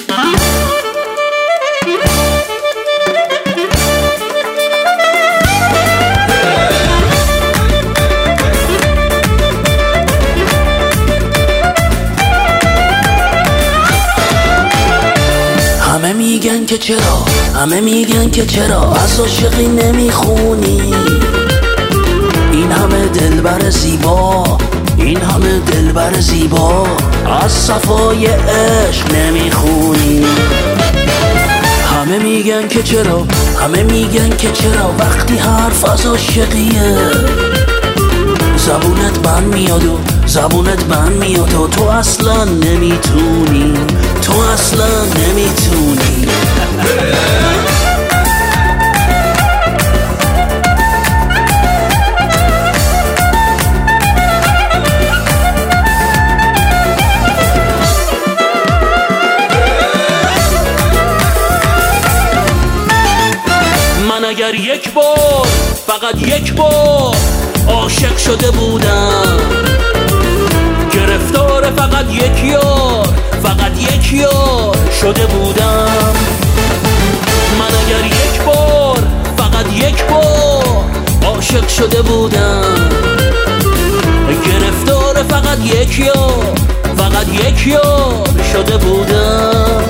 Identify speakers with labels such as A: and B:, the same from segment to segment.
A: همه میگن که چرا، همه میگن که چرا از عاشقی نمیخونی. این همه دلبر زیبا، این همه دلبر زیبا از صفای عشق نمیخونی. همه میگن که چرا، همه میگن که چرا وقتی حرف از عاشقیه زبونت بند میاد و زبونت بند میاد و تو اصلا نمیتونی، تو اصلا نمیتونی. من اگر یک بار، فقط یک بار عاشق شده بودم، گرفتار فقط یک یار، فقط یک یار شده بودم. من اگر یک بار، فقط یک بار عاشق شده بودم، گرفتار فقط یک یار، فقط یک یار شده بودم.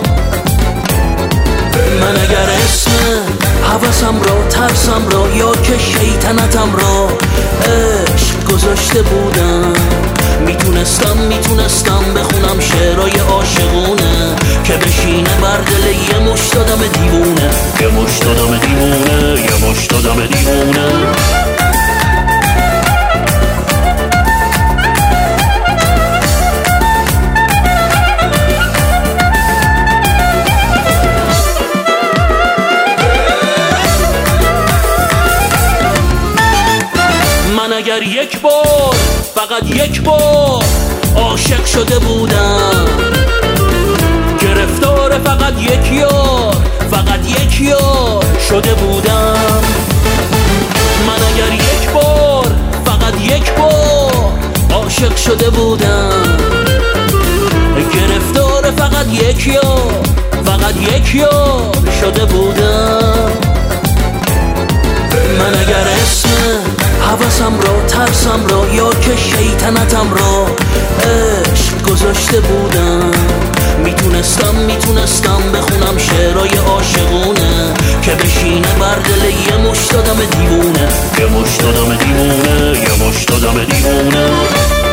A: من اگر اسم حوثم را، ترسم را یا که شیطنتم را عشق گذاشته بودم، میتونستم بخونم شعرهای عاشقونه که بشینه بر دل یه مشت آدم دیوونه، یه مشت آدم دیوونه، یه مشت آدم دیوونه. من اگر یک بار، فقط یک بار عاشق شده بودم، گرفتار فقط یک یار، فقط یک یار شده بودم. من اگر یک بار، فقط یک بار عاشق شده بودم، گرفتار فقط یک یار، فقط یک یار شده بودم. من اگر اسم حوثم را، ترسم را یا که شیطنتم را عشق گذاشته بودم، میتونستم بخونم شعرهای عاشقونه که بشینه بر دل یه مشت آدم دیوونه، یه مشت آدم دیوونه، یه مشت آدم دیوونه.